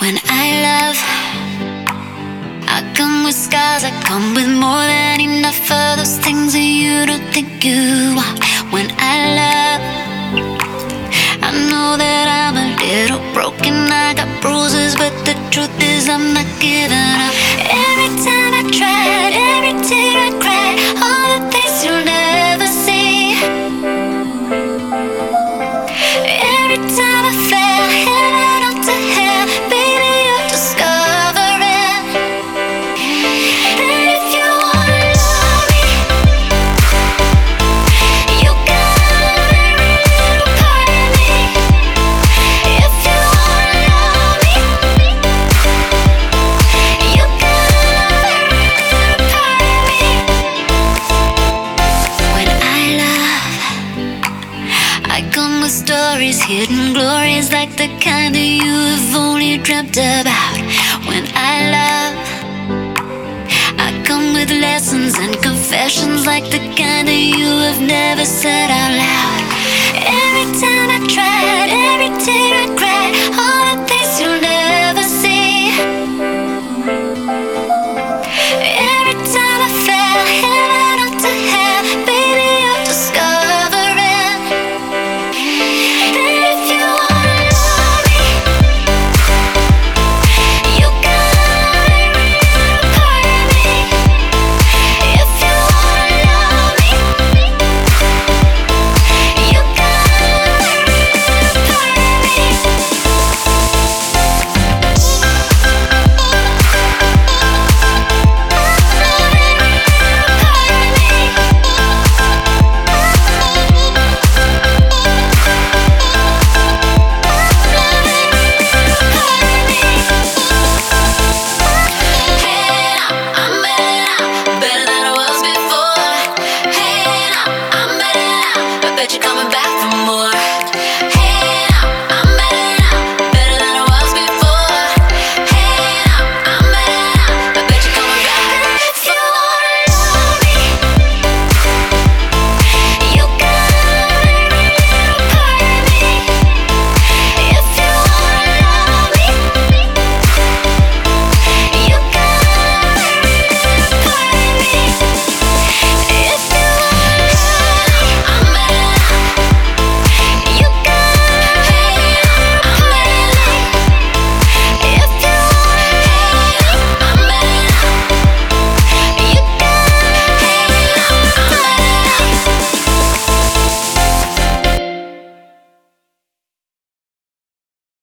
When I love, I come with scars, I come with more than enough of those things that you don't think you want. When I love, I know that I'm a little broken, I got bruises, but the truth is I'm not giving up. Every time I tried, every tear I cried, all the things you'll never see. Every time I fell, headed up to hell, baby, you're discovering that if you wanna love me, you got every little part of me. If you wanna love me, you got every little part of me. When I love, I come with stories, hidden glories, like the kind that you have only dreamt about. When I love, I come with lessons and confessions, like the kind that you have never said out loud. Every time I tried, every tear I cried, all the things